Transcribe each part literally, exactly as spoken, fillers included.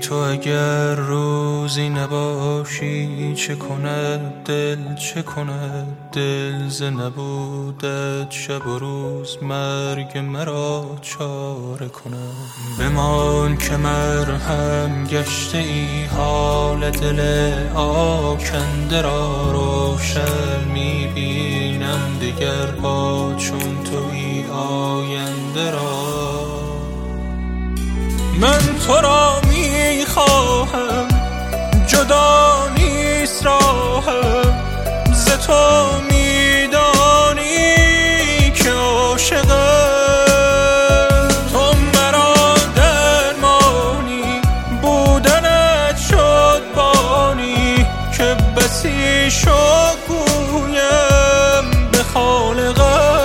تو اگر روزی نباشی چه کند دل، چه کند دل ز نبودت شب و روز مرگ مرا چاره کند. بمان که مرهم گشته ای حال دل آکنده را، روشن میبینم دگر با چون تویی آینده را. من تو را میخواهم جدا نیست راهم، ز تو میدانی که عاشقم. تو مرا درمانی بودنت شد بانی، که بسی شد گویم به خالقم.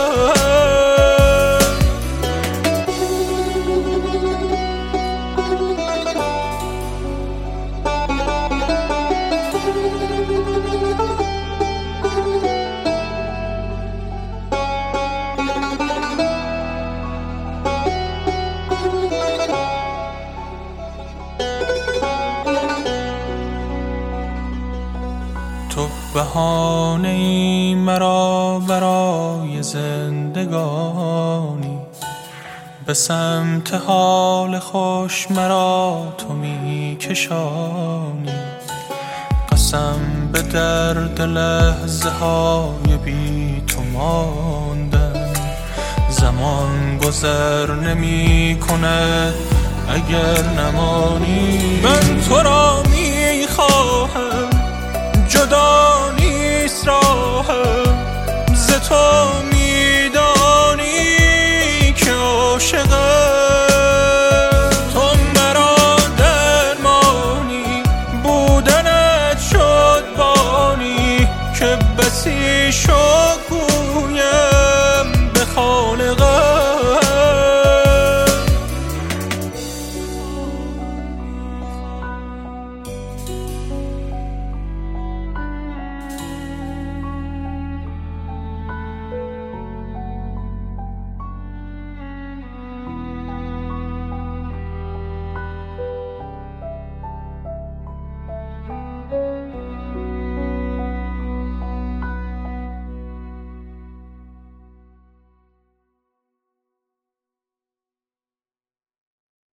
تو بهانه‌ای مرا برای زندگانی، به سمت حال خوش مرا تو می کشانی. قسم به درد لحظه های بی تو ماندم، زمان گذر نمی کند اگر نمانی. من تو را می خواهم جدا نیست راهم، ز تو می